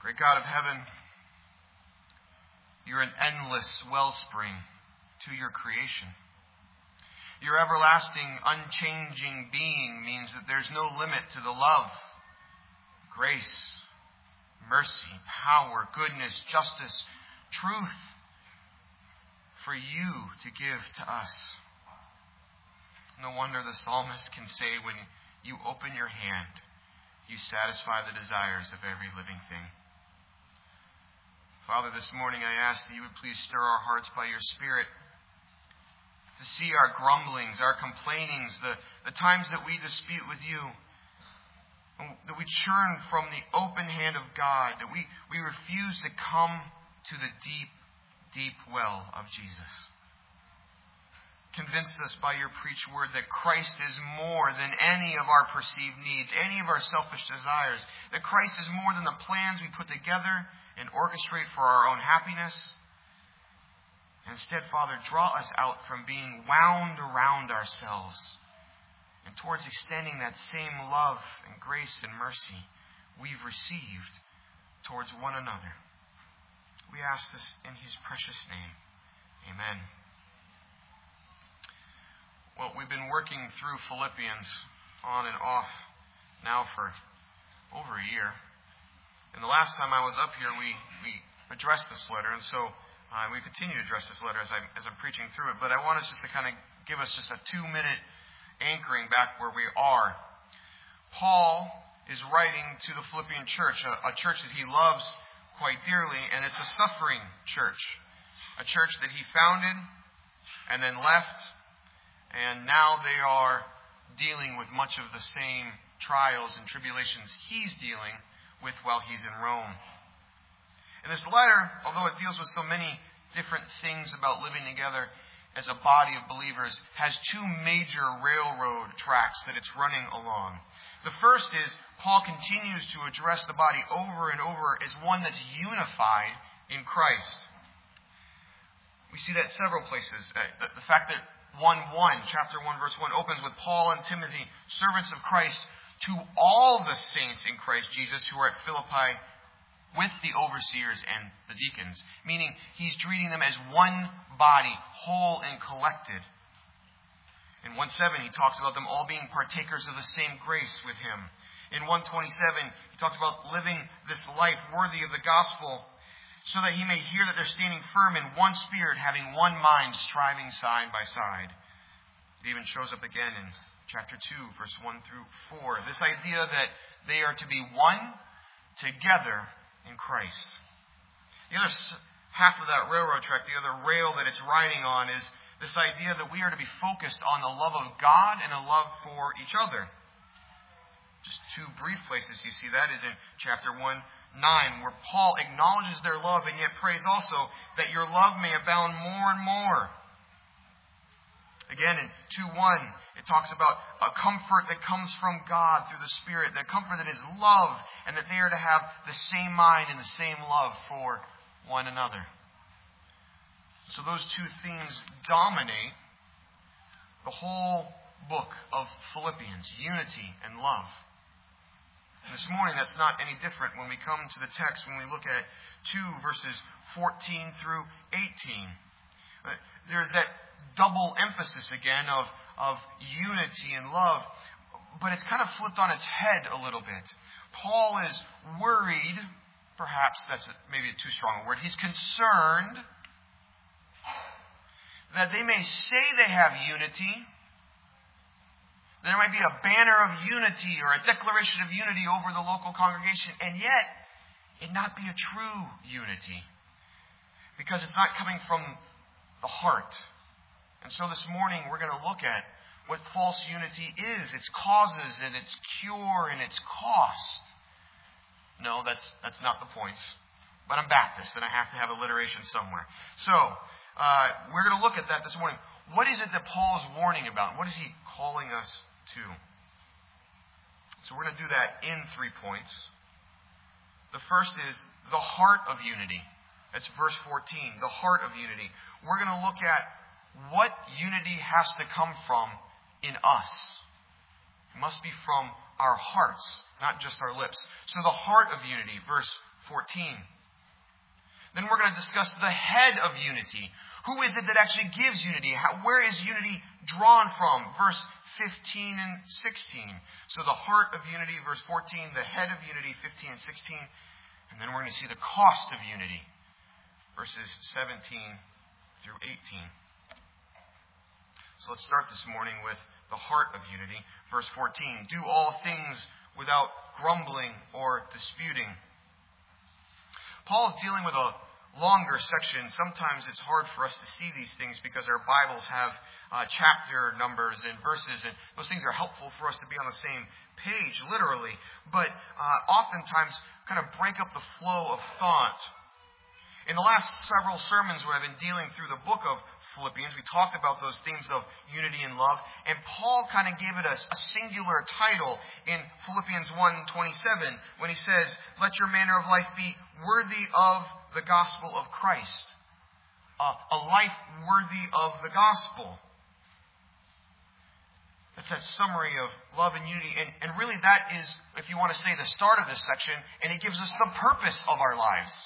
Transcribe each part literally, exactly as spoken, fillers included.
Great God of heaven, you're an endless wellspring to your creation. Your everlasting, unchanging being means that there's no limit to the love, grace, mercy, power, goodness, justice, truth for you to give to us. No wonder the psalmist can say, when you open your hand, you satisfy the desires of every living thing. Father, this morning I ask that you would please stir our hearts by your Spirit to see our grumblings, our complainings, the, the times that we dispute with you, that we churn from the open hand of God, that we, we refuse to come to the deep, deep well of Jesus. Convince us by your preached word that Christ is more than any of our perceived needs, any of our selfish desires, that Christ is more than the plans we put together and orchestrate for our own happiness. Instead, Father, draw us out from being wound around ourselves and towards extending that same love and grace and mercy we've received towards one another. We ask this in his precious name. Amen. Well, we've been working through Philippians on and off now for over a year. And the last time I was up here, we, we addressed this letter, and so uh, we continue to address this letter as I'm, as I'm preaching through it. But I want us just to kind of give us just a two-minute anchoring back where we are. Paul is writing to the Philippian church, a, a church that he loves quite dearly, and it's a suffering church. A church that he founded and then left, and now they are dealing with much of the same trials and tribulations he's dealing with while he's in Rome. And this letter, although it deals with so many different things about living together as a body of believers, has two major railroad tracks that it's running along. The first is Paul continues to address the body over and over as one that's unified in Christ. We see that several places. The, the fact that one one, chapter one, verse one, opens with Paul and Timothy, servants of Christ, to all the saints in Christ Jesus who are at Philippi with the overseers and the deacons. Meaning, he's treating them as one body, whole and collected. In one seven, he talks about them all being partakers of the same grace with him. In one twenty-seven, he talks about living this life worthy of the gospel, so that he may hear that they're standing firm in one spirit, having one mind, striving side by side. It even shows up again in chapter two, verse one through four. This idea that they are to be one together in Christ. The other half of that railroad track, the other rail that it's riding on, is this idea that we are to be focused on the love of God and a love for each other. Just two brief places you see that is in chapter one, nine, where Paul acknowledges their love and yet prays also that your love may abound more and more. Again, in two one, it talks about a comfort that comes from God through the Spirit, the comfort that is love, and that they are to have the same mind and the same love for one another. So those two themes dominate the whole book of Philippians, unity and love. And this morning, that's not any different when we come to the text, when we look at two verses fourteen through eighteen. There's that double emphasis again of, of unity and love, but it's kind of flipped on its head a little bit. Paul is worried, perhaps that's maybe too strong a word, he's concerned that they may say they have unity. There might be a banner of unity or a declaration of unity over the local congregation, and yet it not be a true unity, because it's not coming from the heart. And so this morning we're going to look at what false unity is, its causes and its cure and its cost. No, that's that's not the point. But I'm Baptist and I have to have alliteration somewhere. So uh, we're going to look at that this morning. What is it that Paul is warning about? What is he calling us to? So we're going to do that in three points. The first is the heart of unity. That's verse fourteen, the heart of unity. We're going to look at what unity has to come from in us. It must be from our hearts, not just our lips. So the heart of unity, verse fourteen. Then we're going to discuss the head of unity. Who is it that actually gives unity? How, where is unity drawn from? Verse fifteen and sixteen. So the heart of unity, verse fourteen, the head of unity, fifteen and sixteen. And then we're going to see the cost of unity, verses seventeen through eighteen. So let's start this morning with the heart of unity. Verse fourteen, do all things without grumbling or disputing. Paul is dealing with a longer section. Sometimes it's hard for us to see these things because our Bibles have uh, chapter numbers and verses, and those things are helpful for us to be on the same page, literally. But uh, oftentimes kind of break up the flow of thought. In the last several sermons where I've been dealing through the book of Philippians, we talked about those themes of unity and love, and Paul kind of gave it a, a singular title in Philippians one twenty-seven when he says, let your manner of life be worthy of the gospel of Christ. Uh, a life worthy of the gospel. That's that summary of love and unity. And, and really that is, if you want to say, the start of this section, and it gives us the purpose of our lives.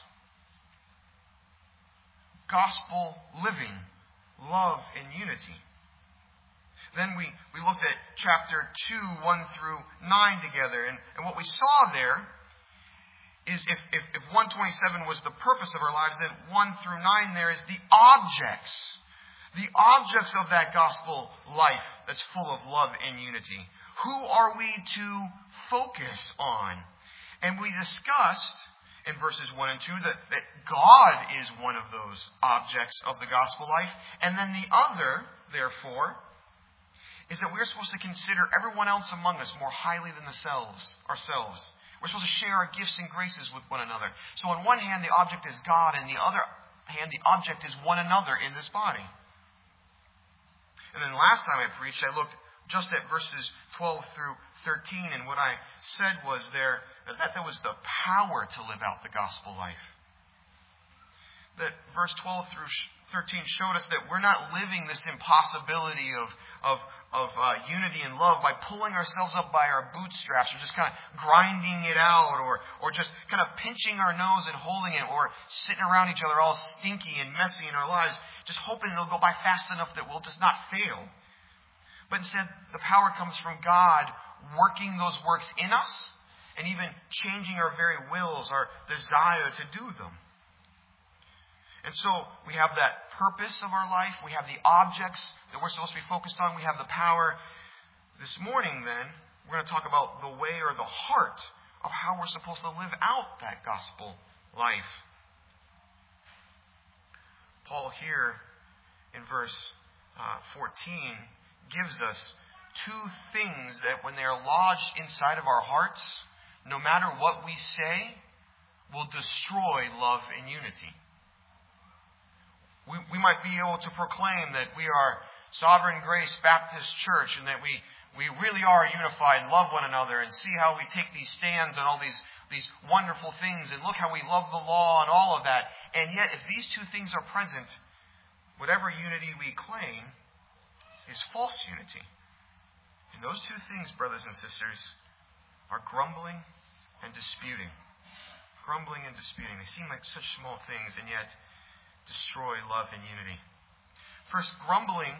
Gospel living, love and unity. Then we, we looked at chapter two, one through nine together. And, and what we saw there is if, if, if one twenty-seven was the purpose of our lives, then one through nine there is the objects. The objects of that gospel life that's full of love and unity. Who are we to focus on? And we discussed in verses one and two that, that God is one of those objects of the gospel life. And then the other, therefore, is that we're supposed to consider everyone else among us more highly than ourselves. ourselves. We're supposed to share our gifts and graces with one another. So on one hand, the object is God, and the other hand, the object is one another in this body. And then last time I preached, I looked just at verses twelve through thirteen, and what I said was there that there was the power to live out the gospel life. That verse twelve through thirteen showed us that we're not living this impossibility of of of uh, unity and love by pulling ourselves up by our bootstraps, or just kind of grinding it out, or or just kind of pinching our nose and holding it, or sitting around each other all stinky and messy in our lives, just hoping it'll go by fast enough that we'll just not fail. But instead, the power comes from God working those works in us, and even changing our very wills, our desire to do them. And so we have that purpose of our life. We have the objects that we're supposed to be focused on. We have the power. This morning, then, we're going to talk about the way or the heart of how we're supposed to live out that gospel life. Paul here in verse uh, fourteen gives us two things that when they are lodged inside of our hearts, no matter what we say, will destroy love and unity. We, we might be able to proclaim that we are Sovereign Grace Baptist Church and that we, we really are unified and love one another, and see how we take these stands on all these, these wonderful things, and look how we love the law and all of that. And yet, if these two things are present, whatever unity we claim is false unity. And those two things, brothers and sisters, are grumbling and disputing. Grumbling and disputing. They seem like such small things, and yet destroy love and unity. First, grumbling.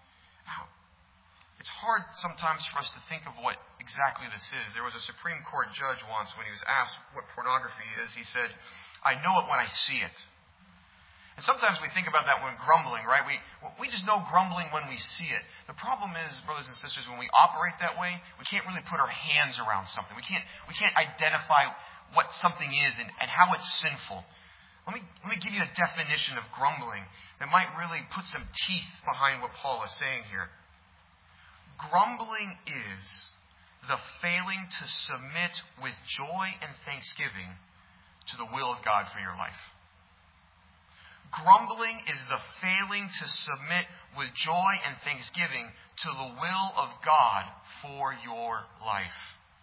It's hard sometimes for us to think of what exactly this is. There was a Supreme Court judge once, when he was asked what pornography is, he said, I know it when I see it. And sometimes we think about that when grumbling, right? We we just know grumbling when we see it. The problem is, brothers and sisters, when we operate that way, we can't really put our hands around something. We can't we can't identify what something is and, and how it's sinful. Let me let me give you a definition of grumbling that might really put some teeth behind what Paul is saying here. Grumbling is the failing to submit with joy and thanksgiving to the will of God for your life. Grumbling is the failing to submit with joy and thanksgiving to the will of God for your life.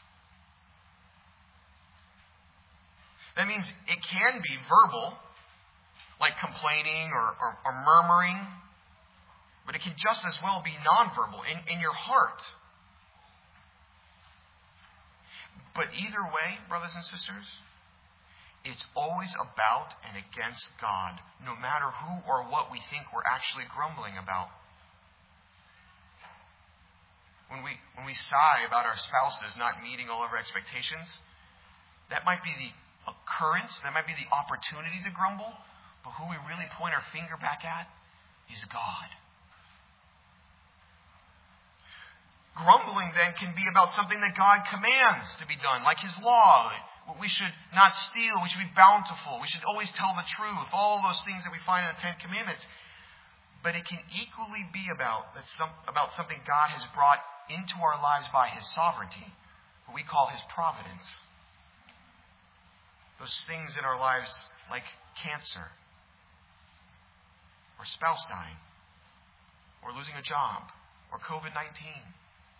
That means it can be verbal, like complaining or, or, or murmuring, but it can just as well be nonverbal, in, in your heart. But either way, brothers and sisters, it's always about and against God, no matter who or what we think we're actually grumbling about. When we, when we sigh about our spouses not meeting all of our expectations, that might be the occurrence, that might be the opportunity to grumble, but who we really point our finger back at is God. Grumbling then can be about something that God commands to be done, like His law. We should not steal, we should be bountiful, we should always tell the truth, all those things that we find in the Ten Commandments. But it can equally be about, that some, about something God has brought into our lives by His sovereignty, what we call His providence. Those things in our lives like cancer, or spouse dying, or losing a job, or covid nineteen.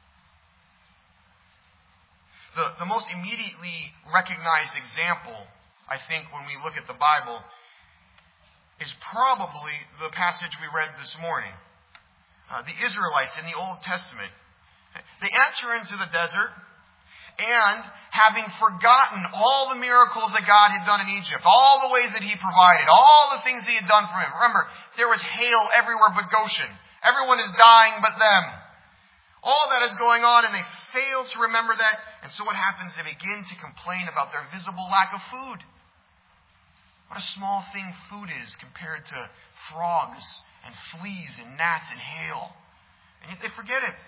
The, the most immediately recognized example, I think, when we look at the Bible, is probably the passage we read this morning. Uh, the Israelites in the Old Testament. They enter into the desert, and having forgotten all the miracles that God had done in Egypt, all the ways that He provided, all the things He had done for them. Remember, there was hail everywhere but Goshen. Everyone is dying but them. All that is going on, and they fail to remember that. And so what happens? They begin to complain about their visible lack of food. What a small thing food is compared to frogs and fleas and gnats and hail. And yet they forget it.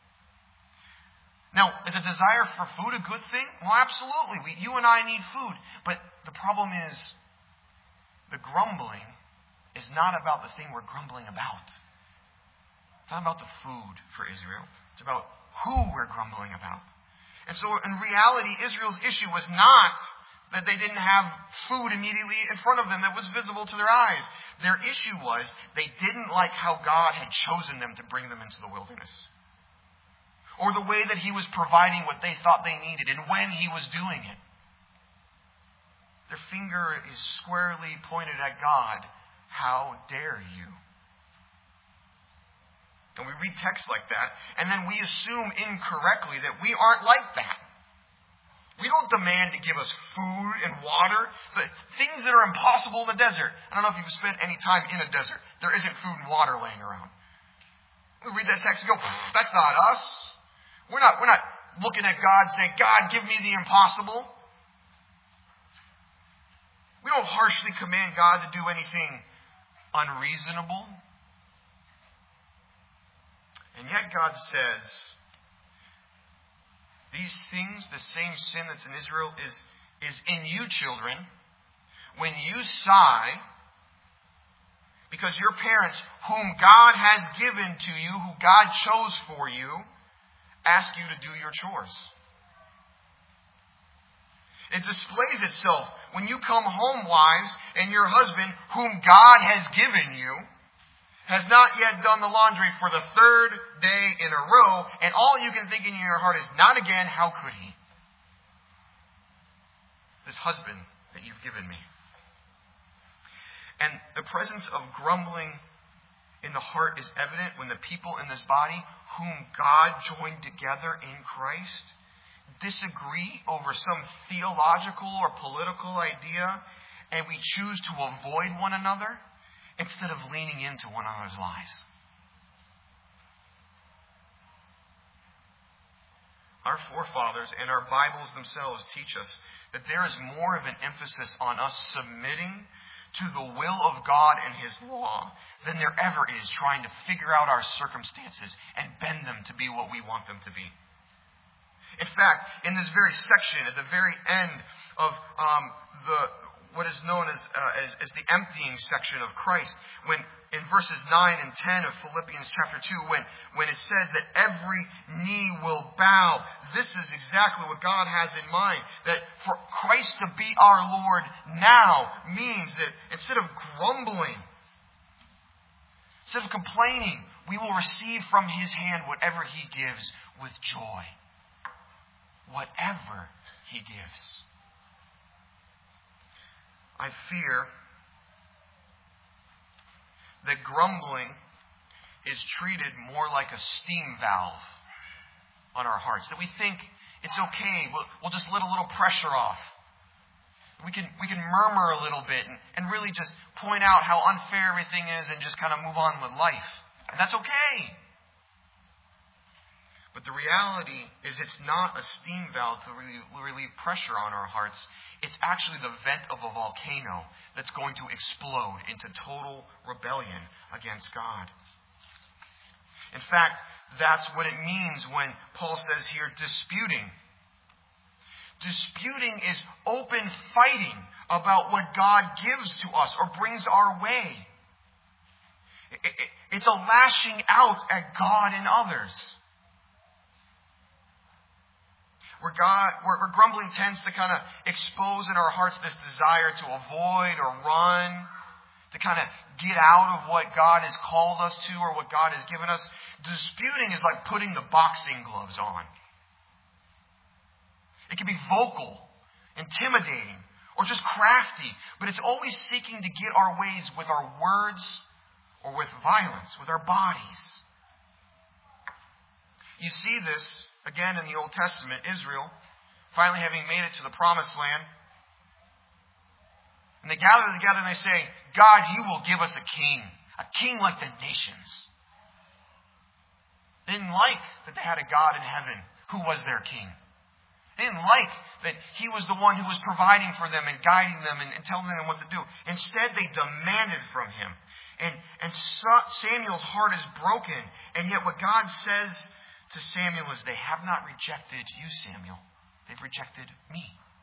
Now, is a desire for food a good thing? Well, absolutely. We, you and I need food. But the problem is, the grumbling is not about the thing we're grumbling about. It's not about the food for Israel. It's about who we're grumbling about. And so, in reality, Israel's issue was not that they didn't have food immediately in front of them that was visible to their eyes. Their issue was they didn't like how God had chosen them to bring them into the wilderness, or the way that He was providing what they thought they needed and when He was doing it. Their finger is squarely pointed at God. How dare you? And we read texts like that, and then we assume incorrectly that we aren't like that. We don't demand to give us food and water, the things that are impossible in the desert. I don't know if you've spent any time in a desert. There isn't food and water laying around. We read that text and go, that's not us. We're not, we're not looking at God saying, God, give me the impossible. We don't harshly command God to do anything unreasonable. And yet God says, these things, the same sin that's in Israel, is, is in you, children. When you sigh, because your parents, whom God has given to you, who God chose for you, ask you to do your chores. It displays itself when you come home, wives, and your husband, whom God has given you, has not yet done the laundry for the third day in a row, and all you can think in your heart is, not again, how could he? This husband that you've given me. And the presence of grumbling in the heart is evident when the people in this body, whom God joined together in Christ, disagree over some theological or political idea, and we choose to avoid one another instead of leaning into one another's lies. Our forefathers and our Bibles themselves teach us that there is more of an emphasis on us submitting to the will of God and His law than there ever is trying to figure out our circumstances and bend them to be what we want them to be. In fact, in this very section, at the very end of um, the what is known as, uh, as as the emptying section of Christ, when in verses nine and ten of Philippians chapter two, when, when it says that every knee will bow, this is exactly what God has in mind. That for Christ to be our Lord now means that instead of grumbling, instead of complaining, we will receive from His hand whatever He gives with joy. Whatever He gives. I fear that grumbling is treated more like a steam valve on our hearts. That we think it's okay, we'll, we'll just let a little pressure off. We can we can murmur a little bit and, and really just point out how unfair everything is and just kind of move on with life. And that's okay. But the reality is it's not a steam valve to relieve, relieve pressure on our hearts. It's actually the vent of a volcano that's going to explode into total rebellion against God. In fact, that's what it means when Paul says here, disputing. Disputing is open fighting about what God gives to us or brings our way. It's a lashing out at God and others. Where, God, where, where grumbling tends to kind of expose in our hearts this desire to avoid or run, to kind of get out of what God has called us to or what God has given us. Disputing is like putting the boxing gloves on. It can be vocal, intimidating, or just crafty, but it's always seeking to get our ways with our words or with violence, with our bodies. You see this again in the Old Testament, Israel, finally having made it to the Promised Land. And they gather together and they say, God, you will give us a king, a king like the nations. They didn't like that they had a God in heaven who was their king. They didn't like that he was the one who was providing for them and guiding them and, and telling them what to do. Instead, they demanded from him. And, and Samuel's heart is broken. And yet what God says to Samuel is, they have not rejected you, Samuel. They've rejected me.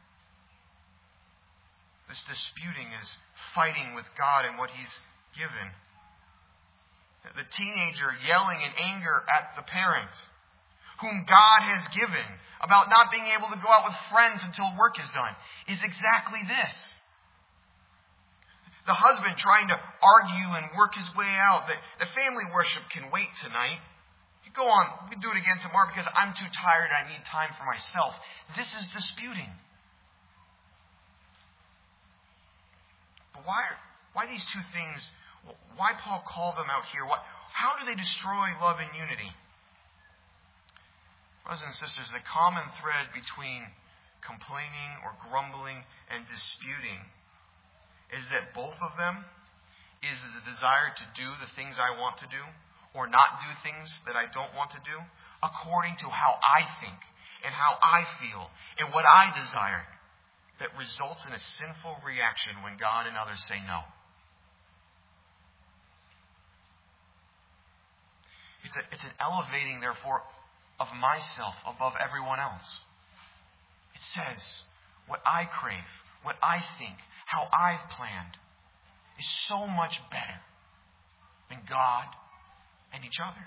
This disputing is fighting with God and what he's given. The teenager yelling in anger at the parent whom God has given about not being able to go out with friends until work is done is exactly this. The husband trying to argue and work his way out that the family worship can wait tonight. You go on, we can do it again tomorrow because I'm too tired, I need time for myself. This is disputing. But why, why these two things, why Paul call them out here? What, how do they destroy love and unity? Brothers and sisters, the common thread between complaining or grumbling and disputing is that both of them is the desire to do the things I want to do or not do things that I don't want to do according to how I think and how I feel and what I desire that results in a sinful reaction when God and others say no. It's, a, it's an elevating, therefore, of myself above everyone else. It says what I crave, what I think, how I've planned is so much better than God and each other.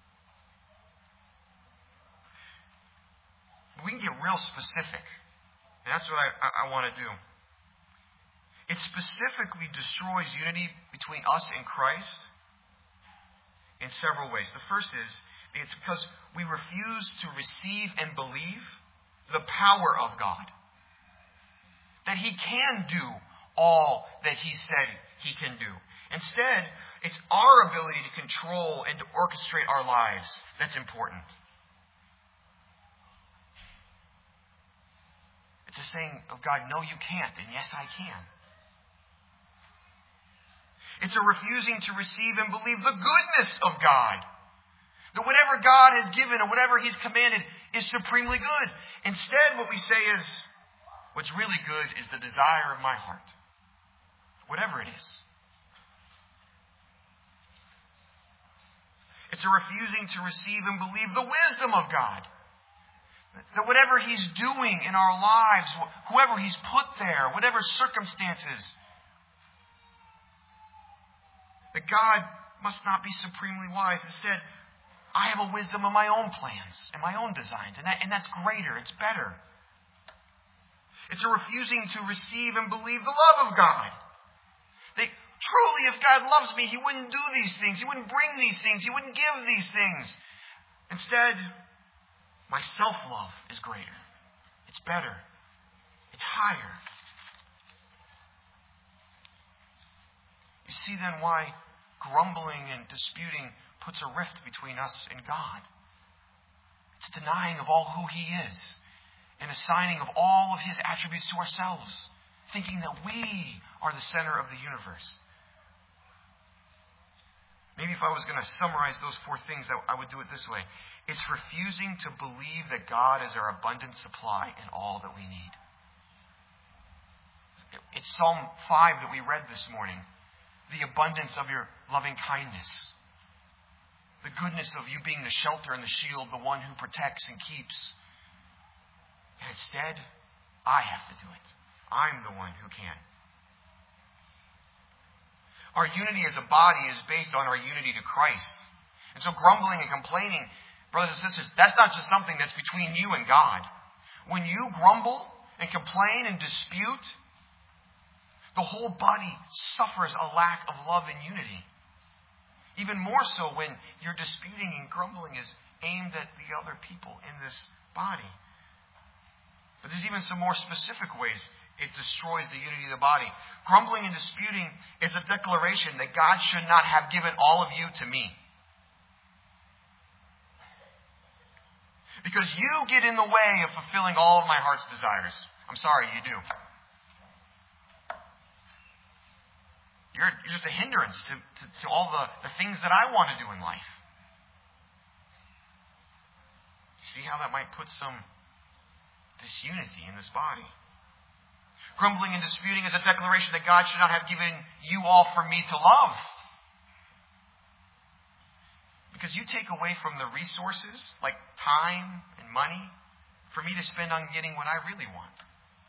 We can get real specific. And that's what I, I, I want to do. It specifically destroys unity between us and Christ in several ways. The first is, it's because we refuse to receive and believe the power of God. That he can do all that he said he can do. Instead, it's our ability to control and to orchestrate our lives that's important. It's a saying of God, no, you can't, and yes, I can. It's a refusing to receive and believe the goodness of God. That whatever God has given or whatever he's commanded is supremely good. Instead, what we say is, what's really good is the desire of my heart. Whatever it is. It's a refusing to receive and believe the wisdom of God. That whatever he's doing in our lives, whoever he's put there, whatever circumstances, that God must not be supremely wise. Instead, I have a wisdom of my own plans and my own designs, and, that, and that's greater, it's better. It's a refusing to receive and believe the love of God. That truly, if God loves me, he wouldn't do these things, he wouldn't bring these things, he wouldn't give these things. Instead, my self-love is greater. It's better. It's higher. You see then why grumbling and disputing puts a rift between us and God. It's denying of all who he is and assigning of all of his attributes to ourselves. thinking that we are the center of the universe. Maybe if I was going to summarize those four things, I would do it this way. It's refusing to believe that God is our abundant supply in all that we need. It's Psalm five that we read this morning. The abundance of your loving kindness. The goodness of you being the shelter and the shield, the one who protects and keeps. And instead, I have to do it. I'm the one who can. Our unity as a body is based on our unity to Christ. And so grumbling and complaining, brothers and sisters, that's not just something that's between you and God. When you grumble and complain and dispute, the whole body suffers a lack of love and unity. Even more so when your disputing and grumbling is aimed at the other people in this body. But there's even some more specific ways it destroys the unity of the body. Grumbling and disputing is a declaration that God should not have given all of you to me. Because you get in the way of fulfilling all of my heart's desires. I'm sorry, you do. You're, you're just a hindrance to, to, to all the, the things that I want to do in life. See how that might put some disunity in this body? Grumbling and disputing is a declaration that God should not have given you all for me to love. Because you take away from the resources, like time and money, for me to spend on getting what I really want.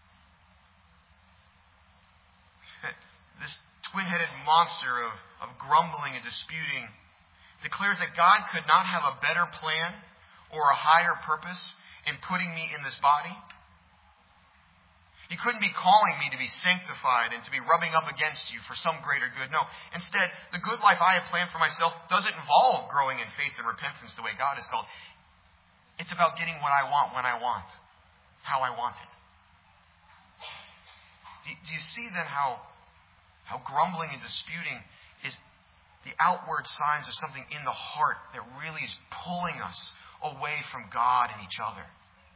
This twin-headed monster of, of grumbling and disputing declares that God could not have a better plan or a higher purpose in putting me in this body. He couldn't be calling me to be sanctified and to be rubbing up against you for some greater good. No, instead, the good life I have planned for myself doesn't involve growing in faith and repentance the way God has called. It's about getting what I want when I want, how I want it. Do, do you see then how, how grumbling and disputing is the outward signs of something in the heart that really is pulling us away from God and each other?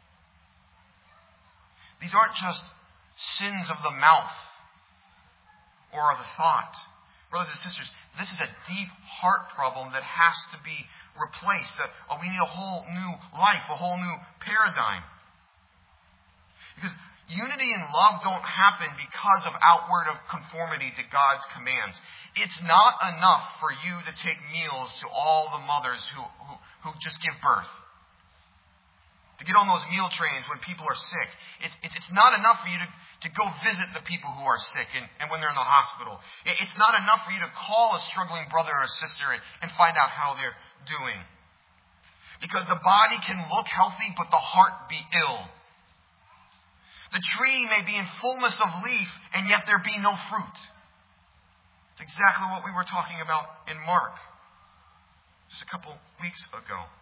These aren't just sins of the mouth or of the thought. Brothers and sisters, this is a deep heart problem that has to be replaced. Uh, we need a whole new life, a whole new paradigm. Because unity and love don't happen because of outward conformity to God's commands. It's not enough for you to take meals to all the mothers who, who, who just give birth. To get on those meal trains when people are sick. It's, it's, it's not enough for you to, to go visit the people who are sick and, and when they're in the hospital. It, it's not enough for you to call a struggling brother or sister and, and find out how they're doing. Because the body can look healthy, but the heart be ill. The tree may be in fullness of leaf, and yet there be no fruit. It's exactly what we were talking about in Mark just a couple weeks ago.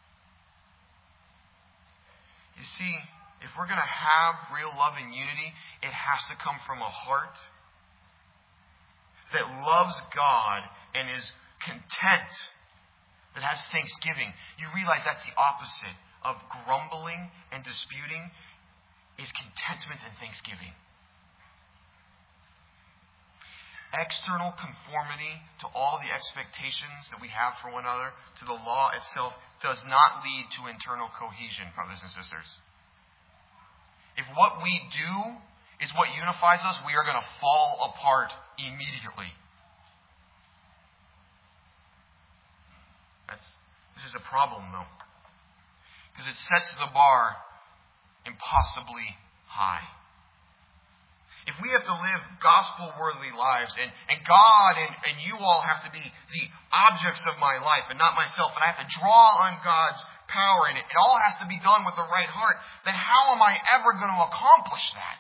You see, if we're going to have real love and unity, it has to come from a heart that loves God and is content, that has thanksgiving. You realize that's the opposite of grumbling and disputing, is contentment and thanksgiving. External conformity to all the expectations that we have for one another, to the law itself, does not lead to internal cohesion, brothers and sisters. If what we do is what unifies us, we are going to fall apart immediately. That's, this is a problem, though, because it sets the bar impossibly high. If we have to live gospel-worthy lives, and, and God and, and you all have to be the objects of my life and not myself, and I have to draw on God's power, and it, it all has to be done with the right heart, then how am I ever going to accomplish that?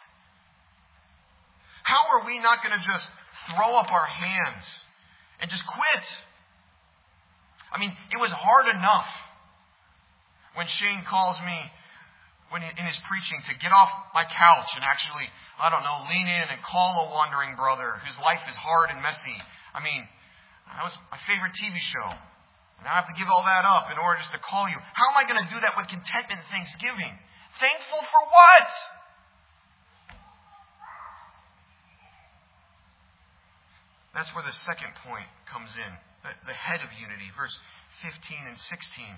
How are we not going to just throw up our hands and just quit? I mean, it was hard enough when Shane calls me when he, in his preaching to get off my couch and actually, I don't know, lean in and call a wandering brother whose life is hard and messy. I mean, that was my favorite T V show. And I have to give all that up in order just to call you. How am I going to do that with contentment and thanksgiving? Thankful for what? That's where the second point comes in. The, the head of unity. Verse fifteen and sixteen.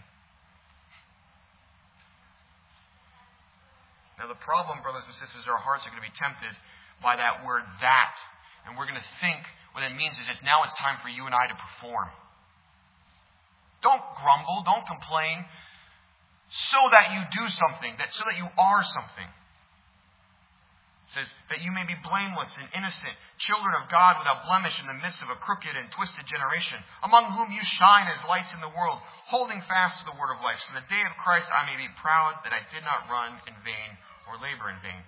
Now the problem, brothers and sisters, our hearts are going to be tempted by that word that. And we're going to think what it means is that now it's time for you and I to perform. Don't grumble, don't complain, so that you do something, that so that you are something. It says that you may be blameless and innocent, children of God without blemish in the midst of a crooked and twisted generation, among whom you shine as lights in the world, holding fast to the word of life, so the day of Christ I may be proud that I did not run in vain or labor in vain.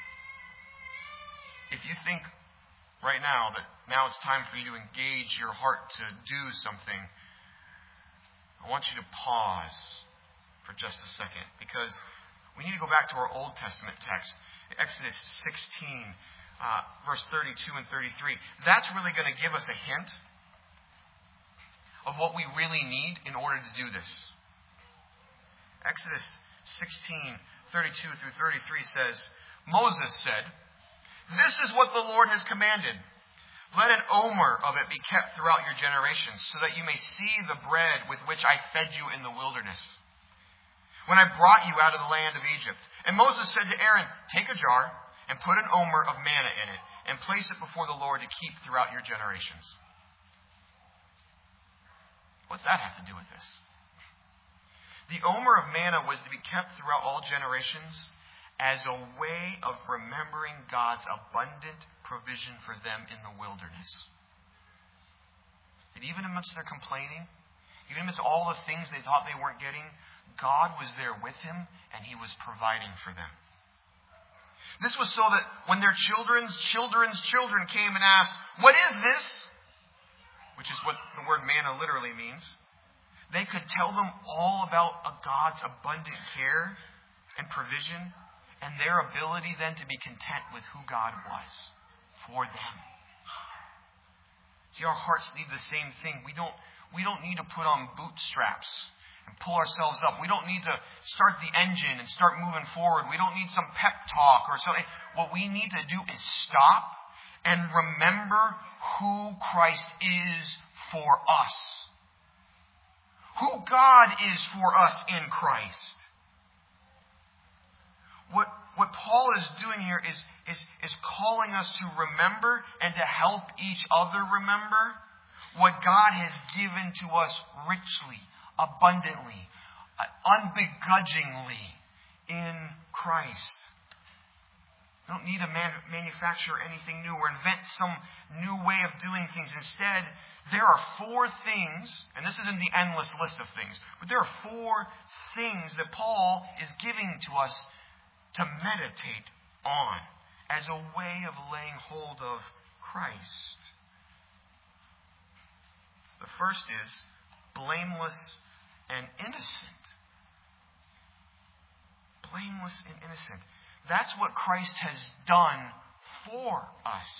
If you think right now that now it's time for you to engage your heart to do something, I want you to pause for just a second, because we need to go back to our Old Testament text, Exodus sixteen, uh, verse thirty-two and thirty-three. That's really going to give us a hint of what we really need in order to do this. Exodus sixteen, thirty-two through thirty-three says, Moses said, "This is what the Lord has commanded. Let an omer of it be kept throughout your generations, so that you may see the bread with which I fed you in the wilderness, when I brought you out of the land of Egypt." And Moses said to Aaron, "Take a jar and put an omer of manna in it, and place it before the Lord to keep throughout your generations." What's that have to do with this? The omer of manna was to be kept throughout all generations as a way of remembering God's abundant provision for them in the wilderness. That even amidst their complaining, even amidst all the things they thought they weren't getting, God was there with him, and he was providing for them. This was so that when their children's children's children came and asked, "What is this?" which is what the word manna literally means, they could tell them all about a God's abundant care and provision, and their ability then to be content with who God was for them. See, our hearts need the same thing. We don't, we don't need to put on bootstraps and pull ourselves up. We don't need to start the engine and start moving forward. We don't need some pep talk or something. What we need to do is stop and remember who Christ is for us. Who God is for us in Christ. What, what Paul is doing here is, is, is calling us to remember and to help each other remember what God has given to us richly, abundantly, unbegrudgingly in Christ. We don't need to man- manufacture anything new or invent some new way of doing things. Instead, there are four things, and this isn't the endless list of things, but there are four things that Paul is giving to us to meditate on as a way of laying hold of Christ. The first is blameless and innocent. Blameless and innocent. That's what Christ has done for us.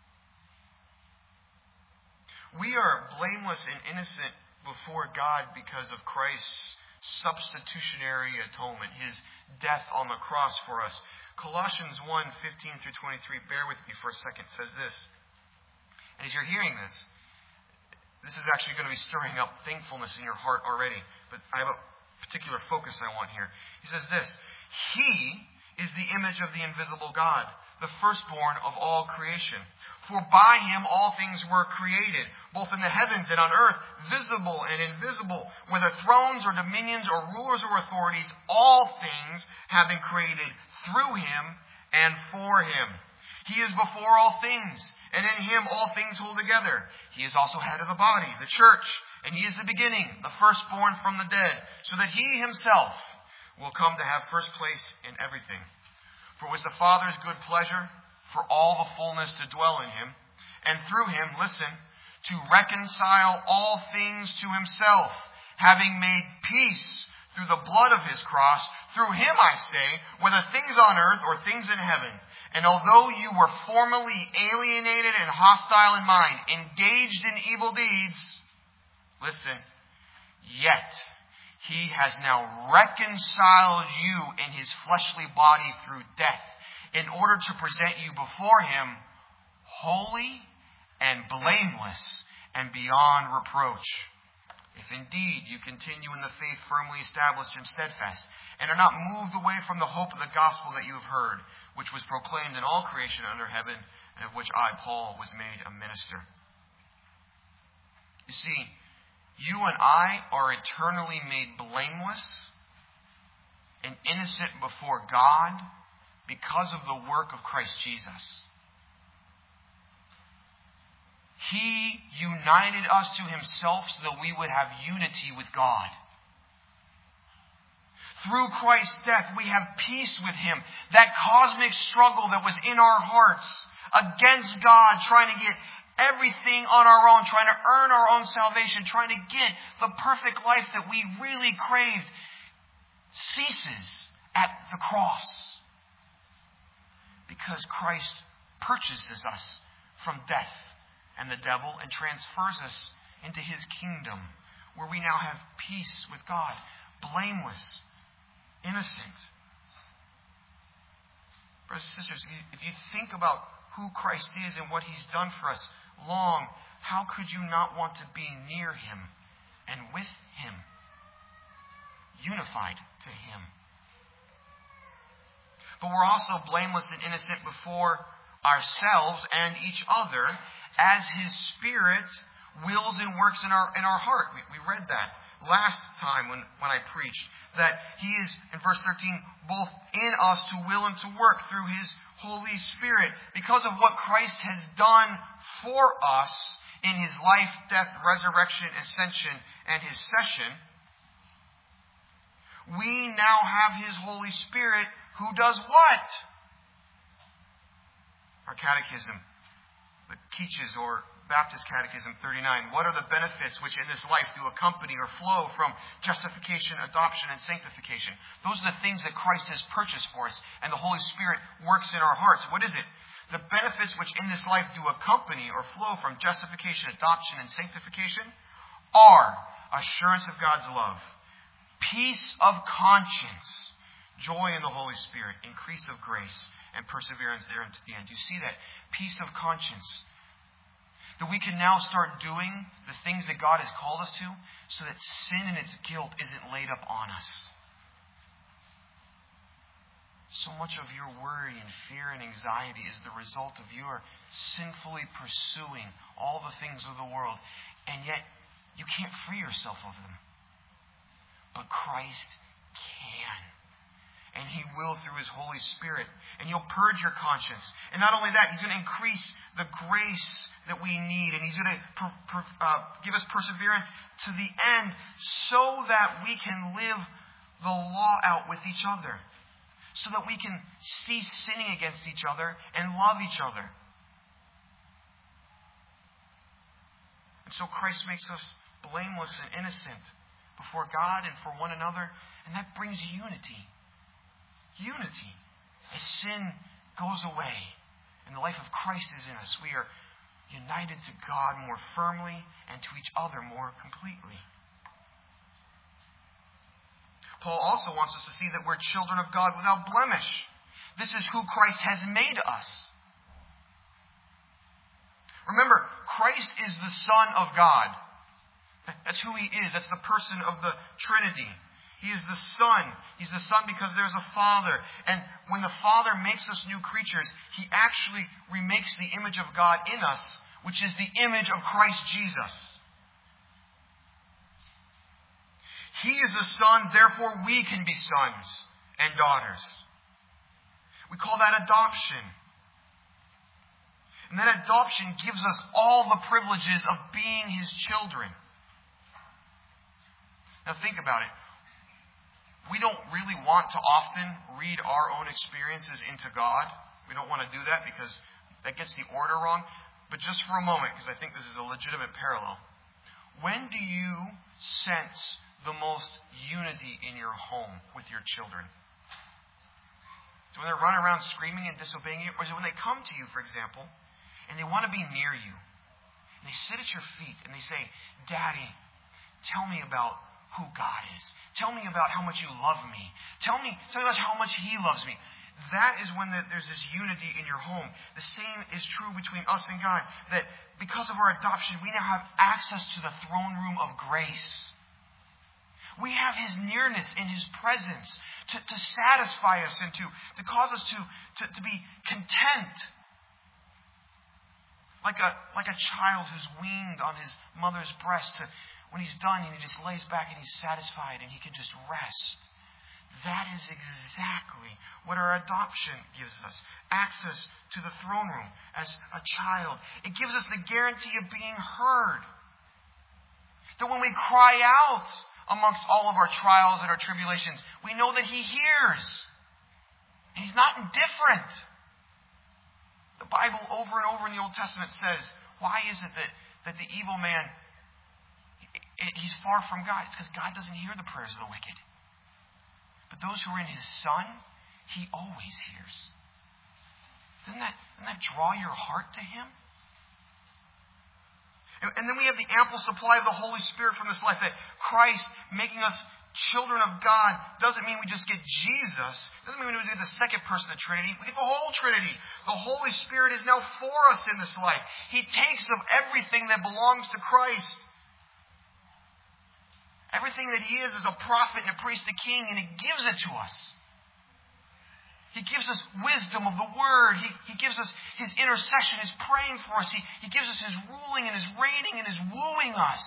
We are blameless and innocent before God because of Christ's substitutionary atonement, his death on the cross for us. Colossians one, fifteen through twenty-three, bear with me for a second, says this. And as you're hearing this, this is actually going to be stirring up thankfulness in your heart already. But I have a particular focus I want here. He says this: He is the image of the invisible God, the firstborn of all creation. For by him all things were created, both in the heavens and on earth, visible and invisible, whether thrones or dominions or rulers or authorities, all things have been created through him and for him. He is before all things, and in him all things hold together. He is also head of the body, the church, and he is the beginning, the firstborn from the dead, so that he himself will come to have first place in everything. For it was the Father's good pleasure for all the fullness to dwell in him, and through him, listen, to reconcile all things to himself, having made peace through the blood of his cross. Through him, I say, whether things on earth or things in heaven. And although you were formerly alienated and hostile in mind, engaged in evil deeds, listen, yet he has now reconciled you in his fleshly body through death, in order to present you before him holy and blameless and beyond reproach. If indeed you continue in the faith firmly established and steadfast, and are not moved away from the hope of the gospel that you have heard, which was proclaimed in all creation under heaven, and of which I, Paul, was made a minister. You see, you and I are eternally made blameless and innocent before God because of the work of Christ Jesus. He united us to himself so that we would have unity with God. Through Christ's death, we have peace with him. That cosmic struggle that was in our hearts against God, trying to get everything on our own, trying to earn our own salvation, trying to get the perfect life that we really craved, ceases at the cross. Because Christ purchases us from death and the devil and transfers us into his kingdom, where we now have peace with God, blameless, innocent. Brothers and sisters, if you think about who Christ is and what he's done for us long, how could you not want to be near him and with him, unified to him? But we're also blameless and innocent before ourselves and each other as his Spirit wills and works in our in our heart. We, we read that last time when, when I preached, that he is, in verse thirteen, both in us to will and to work through his Holy Spirit. Because of what Christ has done for us in his life, death, resurrection, ascension, and his session, we now have his Holy Spirit who does what? Our catechism, the Keach's or Baptist Catechism thirty-nine. What are the benefits which in this life do accompany or flow from justification, adoption, and sanctification? Those are the things that Christ has purchased for us, and the Holy Spirit works in our hearts. What is it? The benefits which in this life do accompany or flow from justification, adoption, and sanctification are assurance of God's love, peace of conscience, joy in the Holy Spirit, increase of grace, and perseverance there unto the end. You see that? Peace of conscience. That we can now start doing the things that God has called us to, so that sin and its guilt isn't laid up on us. So much of your worry and fear and anxiety is the result of your sinfully pursuing all the things of the world, and yet you can't free yourself of them. But Christ can. And he will through his Holy Spirit. And he'll purge your conscience. And not only that, he's going to increase the grace that we need. And he's going to per, per, uh, give us perseverance to the end so that we can live the law out with each other. So that we can cease sinning against each other and love each other. And so Christ makes us blameless and innocent before God and for one another. And that brings unity. Unity. As sin goes away and the life of Christ is in us, we are united to God more firmly and to each other more completely. Paul also wants us to see that we're children of God without blemish. This is who Christ has made us. Remember, Christ is the Son of God. That's who he is. That's the person of the Trinity. He is the Son. He's the Son because there's a Father. And when the Father makes us new creatures, he actually remakes the image of God in us, which is the image of Christ Jesus. He is a Son, therefore we can be sons and daughters. We call that adoption. And that adoption gives us all the privileges of being his children. Now think about it. We don't really want to often read our own experiences into God. We don't want to do that because that gets the order wrong. But just for a moment, because I think this is a legitimate parallel. When do you sense the most unity in your home with your children? So when they're running around screaming and disobeying you? Or is it when they come to you, for example, and they want to be near you? And they sit at your feet and they say, Daddy, tell me about who God is. Tell me about how much you love me. Tell me, tell me about how much he loves me. that is when the, there's this unity in your home. The same is true between us and God. That because of our adoption, we now have access to the throne room of grace. We have His nearness and His presence to, to satisfy us and to, to cause us to, to, to be content. Like a, like a child who's weaned on his mother's breast. To, when he's done, and he just lays back and he's satisfied and he can just rest. That is exactly what our adoption gives us. Access to the throne room as a child. It gives us the guarantee of being heard. That when we cry out amongst all of our trials and our tribulations, we know that He hears. And He's not indifferent. The Bible over and over in the Old Testament says, why is it that, that the evil man, he's far from God? It's because God doesn't hear the prayers of the wicked. But those who are in His Son, He always hears. Doesn't that, doesn't that draw your heart to Him? And, and then we have the ample supply of the Holy Spirit from this life. That Christ making us children of God doesn't mean we just get Jesus. Doesn't mean we get the second person of the Trinity. We get the whole Trinity. The Holy Spirit is now for us in this life. He takes of everything that belongs to Christ. Everything that He is is a prophet and a priest, a king, and He gives it to us. He gives us wisdom of the Word. He, he gives us His intercession, His praying for us. He, he gives us His ruling and His reigning and His wooing us.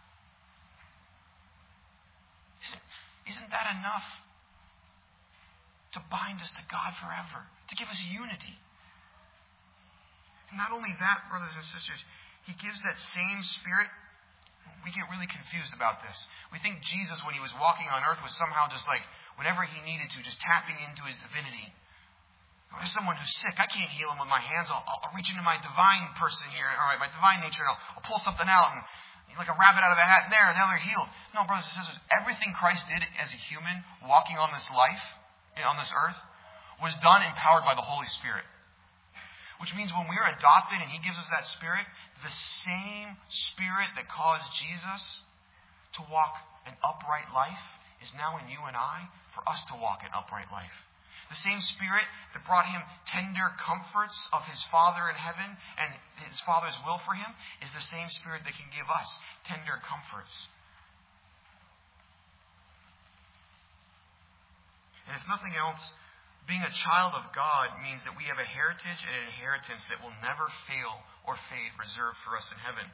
Isn't, isn't that enough to bind us to God forever? To give us unity? And not only that, brothers and sisters, He gives that same Spirit. We get really confused about this. We think Jesus, when He was walking on earth, was somehow just like, whenever He needed to, just tapping into His divinity. There's someone who's sick. I can't heal him with my hands. I'll, I'll reach into my divine person here, all right, my divine nature, and I'll, I'll pull something out, and like a rabbit out of a hat, and there, and now they're healed. No, brothers and sisters, everything Christ did as a human, walking on this life, on this earth, was done empowered by the Holy Spirit. Which means when we're adopted and He gives us that Spirit, the same Spirit that caused Jesus to walk an upright life is now in you and I for us to walk an upright life. The same Spirit that brought Him tender comforts of His Father in heaven and His Father's will for Him is the same Spirit that can give us tender comforts. And if nothing else, being a child of God means that we have a heritage and an inheritance that will never fail or fade, reserved for us in heaven.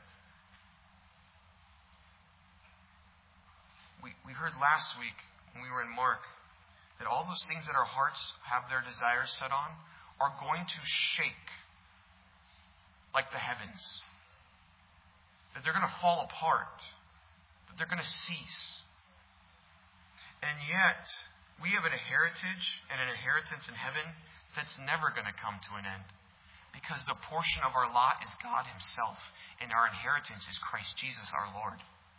We, we heard last week when we were in Mark that all those things that our hearts have their desires set on are going to shake like the heavens. That they're going to fall apart. That they're going to cease. And yet, we have a heritage and an inheritance in heaven that's never going to come to an end. Because the portion of our lot is God Himself, and our inheritance is Christ Jesus our Lord.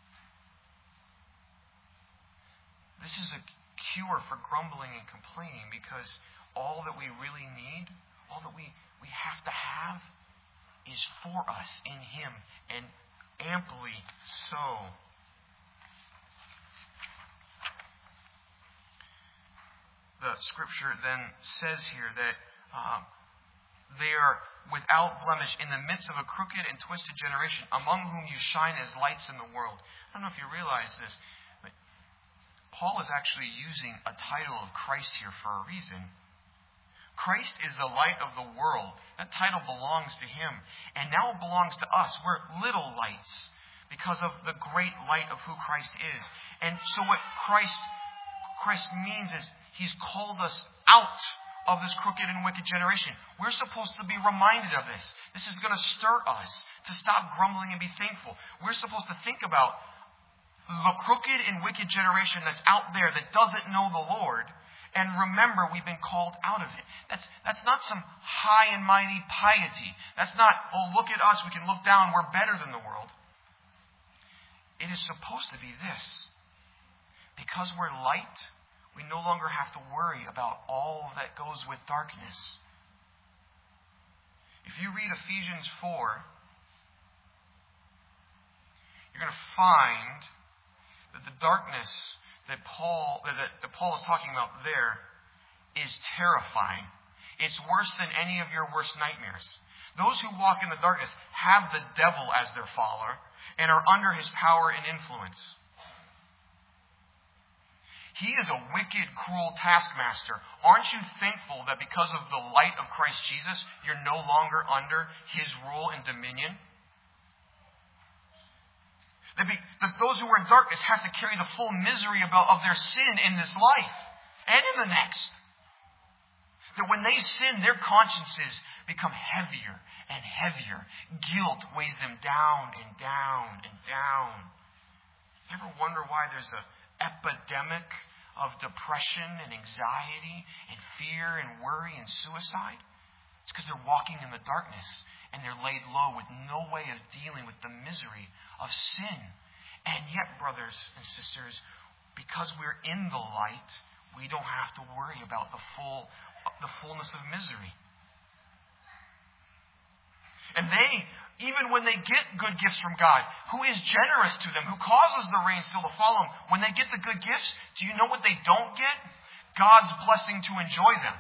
This is a cure for grumbling and complaining, because all that we really need, all that we, we have to have, is for us in Him, and amply so. The Scripture then says here that um, they are without blemish in the midst of a crooked and twisted generation, among whom you shine as lights in the world. I don't know if you realize this, but Paul is actually using a title of Christ here for a reason. Christ is the light of the world. That title belongs to Him. And now it belongs to us. We're little lights because of the great light of who Christ is. And so what Christ, Christ means is He's called us out of this crooked and wicked generation. We're supposed to be reminded of this. This is going to stir us to stop grumbling and be thankful. We're supposed to think about the crooked and wicked generation that's out there that doesn't know the Lord, and remember we've been called out of it. That's, that's not some high and mighty piety. That's not, oh, look at us, we can look down, we're better than the world. It is supposed to be this. Because we're light, we no longer have to worry about all that goes with darkness. If you read Ephesians four, you're going to find that the darkness that Paul that, that Paul is talking about there is terrifying. It's worse than any of your worst nightmares. Those who walk in the darkness have the devil as their follower and are under his power and influence. He is a wicked, cruel taskmaster. Aren't you thankful that because of the light of Christ Jesus, you're no longer under his rule and dominion? That, be, that those who are in darkness have to carry the full misery about, of their sin in this life and in the next. That when they sin, their consciences become heavier and heavier. Guilt weighs them down and down and down. You ever wonder why there's an epidemic of depression and anxiety and fear and worry and suicide? It's because they're walking in the darkness and they're laid low with no way of dealing with the misery of sin. And yet, brothers and sisters, because we're in the light, we don't have to worry about the full, the fullness of misery. And they, even when they get good gifts from God, who is generous to them, who causes the rain still to follow them, when they get the good gifts, do you know what they don't get? God's blessing to enjoy them.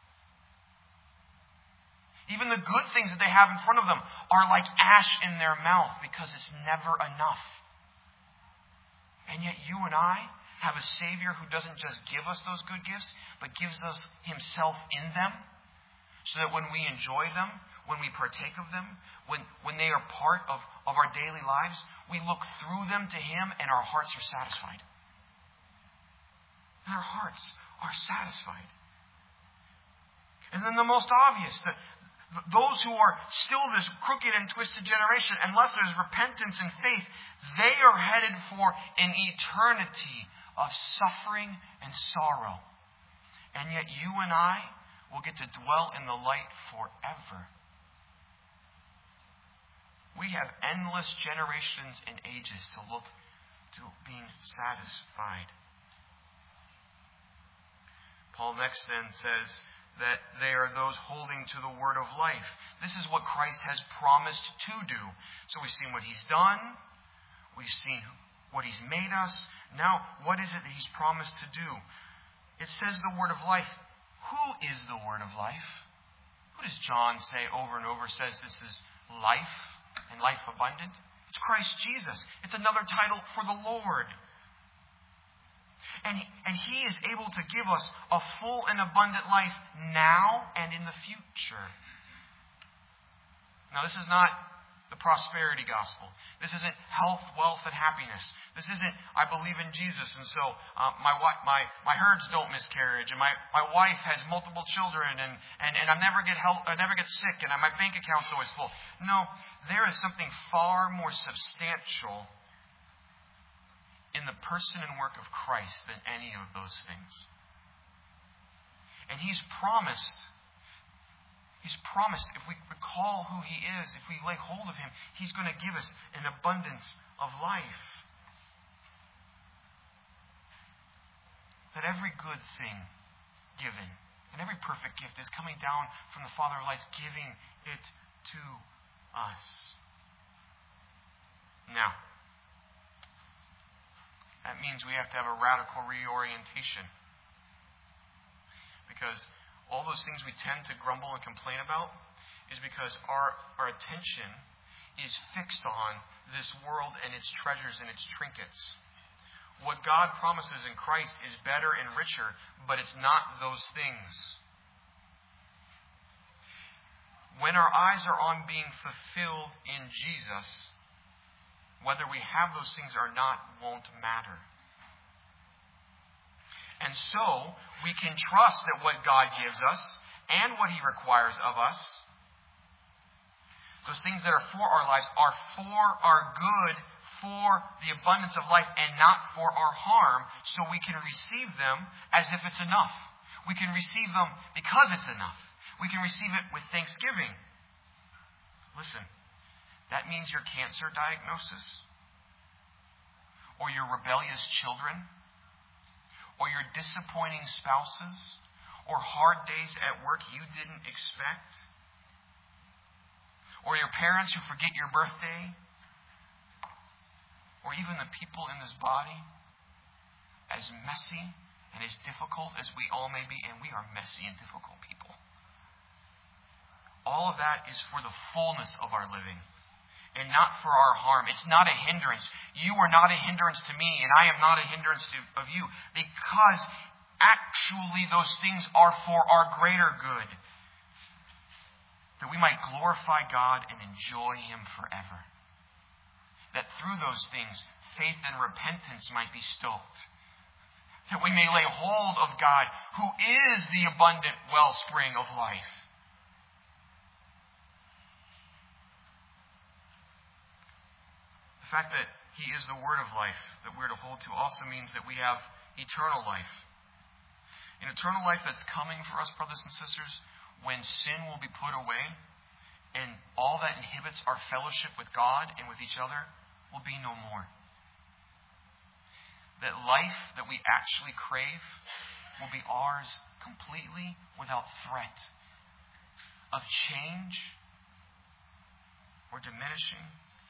Even the good things that they have in front of them are like ash in their mouth because it's never enough. And yet you and I have a Savior who doesn't just give us those good gifts, but gives us himself in them, so that when we enjoy them, when we partake of them, when, when they are part of, of our daily lives, we look through them to him and our hearts are satisfied. And our hearts are satisfied. And then the most obvious, the, those who are still this crooked and twisted generation, unless there's repentance and faith, they are headed for an eternity of suffering and sorrow. And yet you and I will get to dwell in the light forever. We have endless generations and ages to look to being satisfied. Paul next then says that they are those holding to the word of life. This is what Christ has promised to do. So we've seen what he's done. We've seen what he's made us. Now, what is it that he's promised to do? It says the word of life. Who is the word of life? Who does John say over and over says this is life and life abundant? It's Christ Jesus. It's another title for the Lord. And, and he is able to give us a full and abundant life now and in the future. Now, this is not the prosperity gospel. This isn't health, wealth, and happiness. This isn't, I believe in Jesus, and so uh, my my my herds don't miscarriage, and my, my wife has multiple children, and, and, and I never get health, I never get sick, and my bank account's always full. No, there is something far more substantial in the person and work of Christ than any of those things. And he's promised, he's promised, if we recall who he is, if we lay hold of him, he's going to give us an abundance of life. That every good thing given, and every perfect gift is coming down from the Father of lights, giving it to us. Now, that means we have to have a radical reorientation. Because all those things we tend to grumble and complain about is because our, our attention is fixed on this world and its treasures and its trinkets. What God promises in Christ is better and richer, but it's not those things. When our eyes are on being fulfilled in Jesus, whether we have those things or not won't matter. And so, we can trust that what God gives us and what he requires of us, those things that are for our lives, are for our good, for the abundance of life, and not for our harm, so we can receive them as if it's enough. We can receive them because it's enough. We can receive it with thanksgiving. Listen, that means your cancer diagnosis, or your rebellious children, or your disappointing spouses, or hard days at work you didn't expect, or your parents who forget your birthday, or even the people in this body, as messy And as difficult as we all may be, and we are messy and difficult people, all of that is for the fullness of our living and not for our harm. It's not a hindrance. You are not a hindrance to me, and I am not a hindrance to, of you, because actually those things are for our greater good, that we might glorify God and enjoy Him forever. That through those things, faith and repentance might be stoked. That we may lay hold of God, who is the abundant wellspring of life. The fact that He is the Word of life that we're to hold to also means that we have eternal life. An eternal life that's coming for us, brothers and sisters, when sin will be put away and all that inhibits our fellowship with God and with each other will be no more. That life that we actually crave will be ours completely without threat of change or diminishing.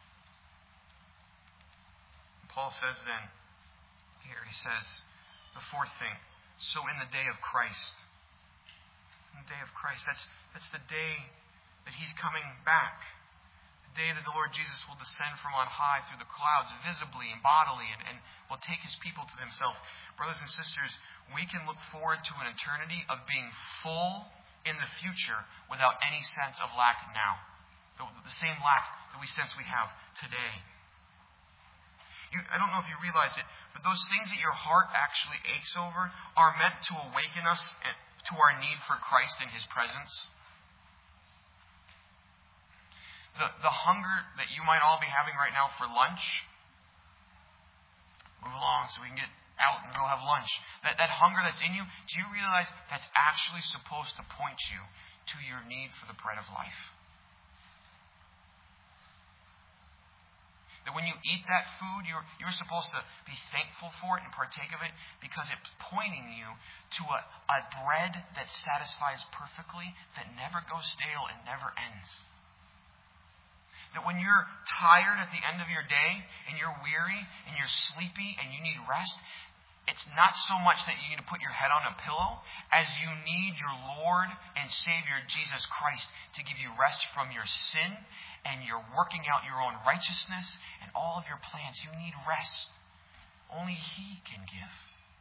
Paul says then, here he says, the fourth thing, so in the day of Christ, in the day of Christ, that's, that's the day that He's coming back. The day that the Lord Jesus will descend from on high through the clouds, visibly and bodily, and, and will take His people to Himself. Brothers and sisters, we can look forward to an eternity of being full in the future without any sense of lack now. The, the same lack that we sense we have today. You, I don't know if you realize it, but those things that your heart actually aches over are meant to awaken us to our need for Christ and His presence. The, the hunger that you might all be having right now for lunch, move along so we can get out and go have lunch. That, that hunger that's in you, do you realize that's actually supposed to point you to your need for the bread of life? That when you eat that food, you're, you're supposed to be thankful for it and partake of it because it's pointing you to a, a bread that satisfies perfectly, that never goes stale and never ends. That when you're tired at the end of your day and you're weary and you're sleepy and you need rest, it's not so much that you need to put your head on a pillow as you need your Lord and Savior Jesus Christ to give you rest from your sin, and you're working out your own righteousness and all of your plans. You need rest. Only He can give.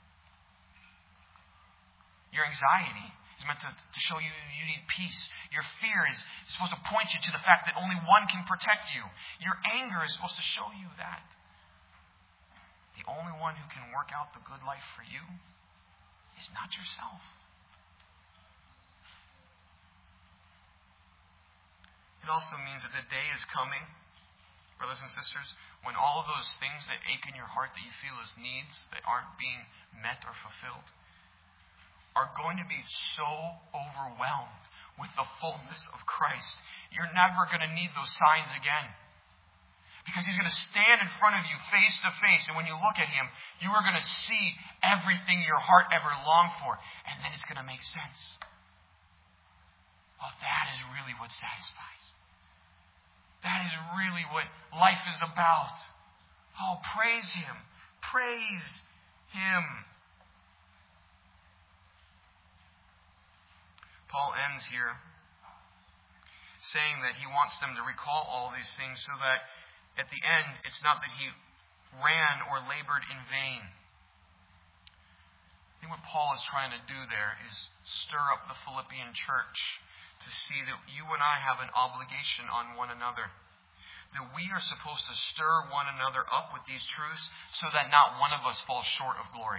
Your anxiety is meant to, to show you you need peace. Your fear is supposed to point you to the fact that only one can protect you. Your anger is supposed to show you that the only one who can work out the good life for you is not yourself. It also means that the day is coming, brothers and sisters, when all of those things that ache in your heart that you feel as needs that aren't being met or fulfilled are going to be so overwhelmed with the fullness of Christ. You're never going to need those signs again. Because He's going to stand in front of you face to face, and when you look at Him, you are going to see everything your heart ever longed for, and then it's going to make sense. Well, that is really what satisfies. That is really what life is about. Oh, praise Him. Praise Him. Paul ends here saying that he wants them to recall all these things so that at the end, it's not that he ran or labored in vain. I think what Paul is trying to do there is stir up the Philippian church to see that you and I have an obligation on one another. That we are supposed to stir one another up with these truths so that not one of us falls short of glory.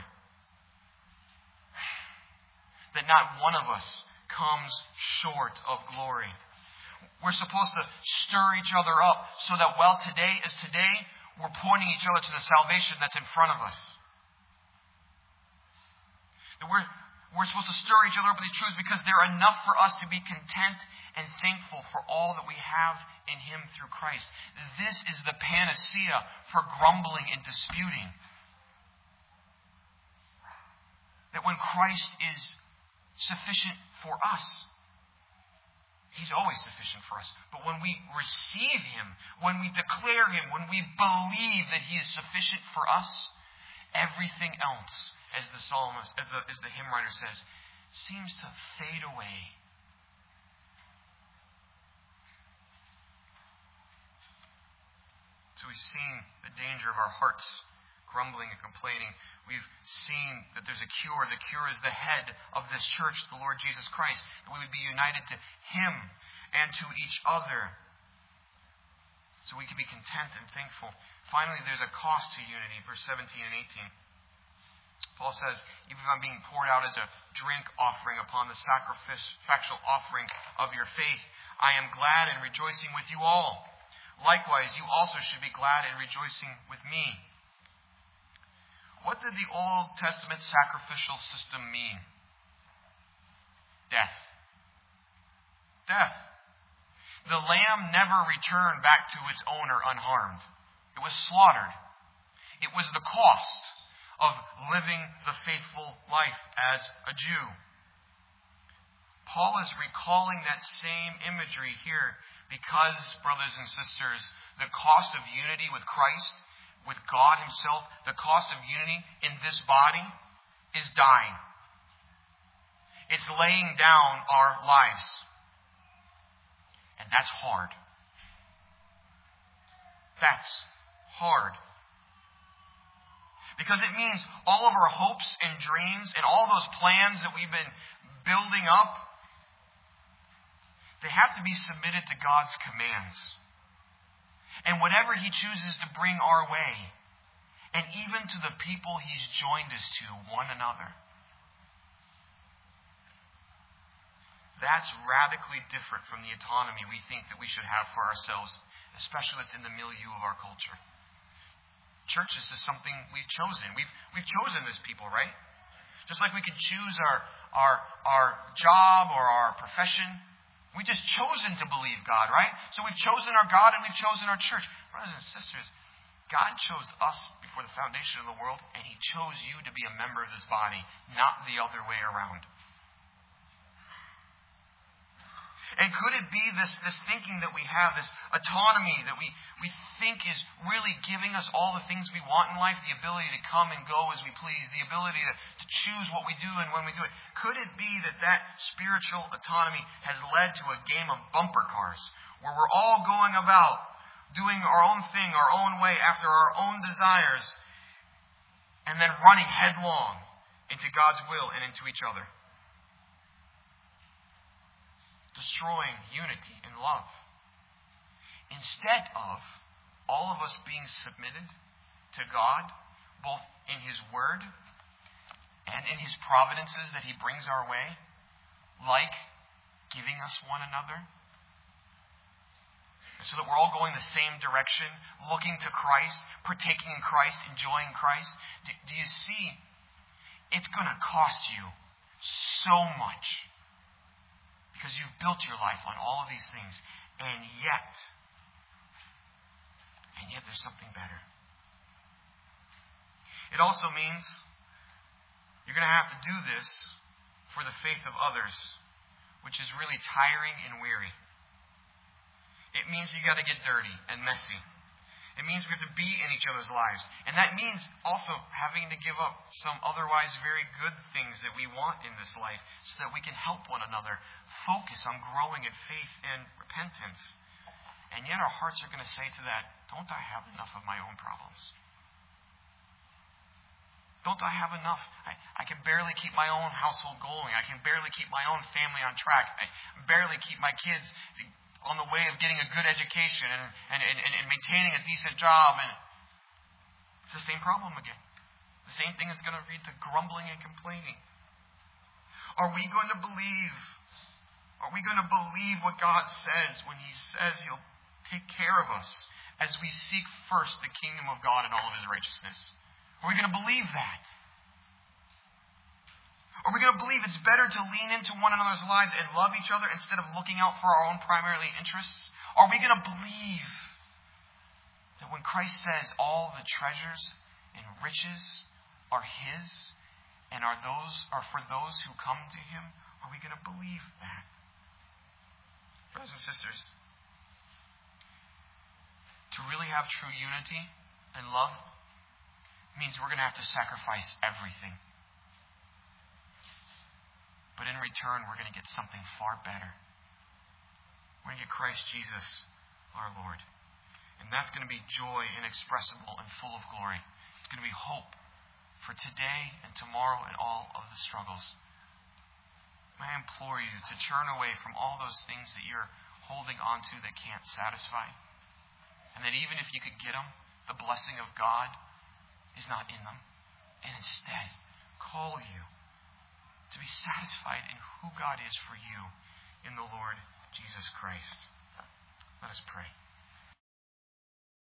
That not one of us comes short of glory. We're supposed to stir each other up so that while today is today, we're pointing each other to the salvation that's in front of us. That we're, we're supposed to stir each other up with these truths because they're enough for us to be content and thankful for all that we have in Him through Christ. This is the panacea for grumbling and disputing. That when Christ is sufficient for us, He's always sufficient for us. But when we receive Him, when we declare Him, when we believe that He is sufficient for us, everything else as the psalmist, as the, as the hymn writer says, seems to fade away. So we've seen the danger of our hearts grumbling and complaining. We've seen that there's a cure. The cure is the head of this church, the Lord Jesus Christ. That we would be united to Him and to each other, so we can be content and thankful. Finally, there's a cost to unity, verse seventeen and eighteen. Paul says, even if I'm being poured out as a drink offering upon the sacrificial offering of your faith, I am glad and rejoicing with you all. Likewise, you also should be glad and rejoicing with me. What did the Old Testament sacrificial system mean? Death. Death. The lamb never returned back to its owner unharmed. It was slaughtered. It was the cost of living the faithful life as a Jew. Paul is recalling that same imagery here because, brothers and sisters, the cost of unity with Christ, with God Himself, the cost of unity in this body is dying. It's laying down our lives. And that's hard. That's hard. Because it means all of our hopes and dreams and all those plans that we've been building up, they have to be submitted to God's commands. And whatever He chooses to bring our way, and even to the people He's joined us to, one another. That's radically different from the autonomy we think that we should have for ourselves, especially what's in the milieu of our culture. Churches is something we've chosen. We've we've chosen this people, right? Just like we could choose our our our job or our profession. We just chosen to believe God, right? So we've chosen our God and we've chosen our church. Brothers and sisters, God chose us before the foundation of the world, and He chose you to be a member of this body, not the other way around. And could it be this, this thinking that we have, this autonomy that we, we think is really giving us all the things we want in life, the ability to come and go as we please, the ability to, to choose what we do and when we do it? Could it be that that spiritual autonomy has led to a game of bumper cars, where we're all going about doing our own thing, our own way, after our own desires, and then running headlong into God's will and into each other? Destroying unity and love. Instead of all of us being submitted to God, both in His Word and in His providences that He brings our way, like giving us one another, so that we're all going the same direction, looking to Christ, partaking in Christ, enjoying Christ. Do, do you see? It's going to cost you so much. Because you've built your life on all of these things. And yet, and yet there's something better. It also means you're going to have to do this for the faith of others, which is really tiring and weary. It means you got to get dirty and messy. It means we have to be in each other's lives. And that means also having to give up some otherwise very good things that we want in this life so that we can help one another focus on growing in faith and repentance. And yet our hearts are going to say to that, don't I have enough of my own problems? Don't I have enough? I, I can barely keep my own household going. I can barely keep my own family on track. I barely keep my kids on the way of getting a good education and, and, and, and maintaining a decent job. And it's the same problem again. The same thing is going to lead to grumbling and complaining. Are we going to believe? Are we going to believe what God says when He says He'll take care of us as we seek first the kingdom of God and all of His righteousness? Are we going to believe that? Are we going to believe it's better to lean into one another's lives and love each other instead of looking out for our own primarily interests? Are we going to believe that when Christ says all the treasures and riches are His and are those are for those who come to Him, are we going to believe that? Brothers and sisters, to really have true unity and love means we're going to have to sacrifice everything. But in return, we're going to get something far better. We're going to get Christ Jesus, our Lord. And that's going to be joy inexpressible and full of glory. It's going to be hope for today and tomorrow and all of the struggles. I implore you to turn away from all those things that you're holding on to that can't satisfy. And that even if you could get them, the blessing of God is not in them. And instead, call you to be satisfied in who God is for you in the Lord Jesus Christ. Let us pray.